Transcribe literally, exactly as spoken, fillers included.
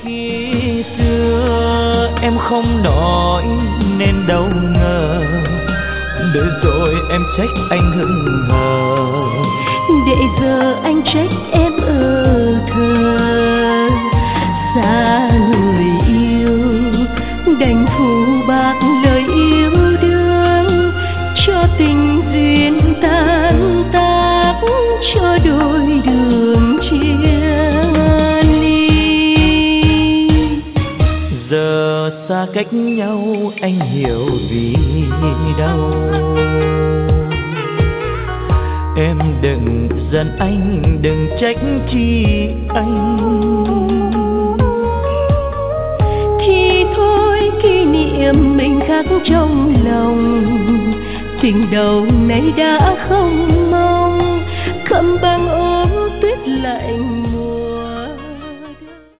khi xưa em không nói nên đâu ngờ, để rồi em trách anh hững hờ, để giờ anh trách em ở thờ. Xa người yêu đành phụ bạc lời yêu đương, cho tình duyên tan tác, cho đôi đường chia ly. Giờ xa cách nhau anh hiểu vì đâu. Em đừng giận anh, đừng trách chi anh. Thì thôi kỷ niệm mình khắc trong lòng, tình đầu này đã không mong, khẩm băng ôm tuyết lạnh.